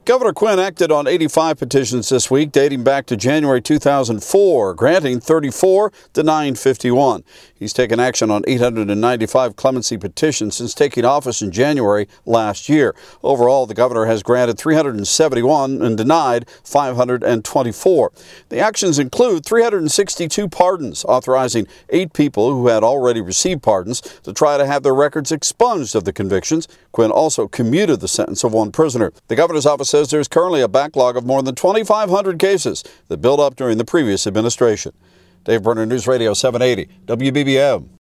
Governor Quinn acted on 85 petitions this week dating back to January 2004, granting 34, denying 51. He's taken action on 895 clemency petitions since taking office in January last year. Overall, the governor has granted 371 and denied 524. The actions include 362 pardons, authorizing 8 people who had already received pardons to try to have their records expunged of the convictions. Quinn also commuted the sentence of 1 prisoner. The governor's office says there's currently a backlog of more than 2,500 cases that built up during the previous administration. Dave Berner, News Radio 780, WBBM.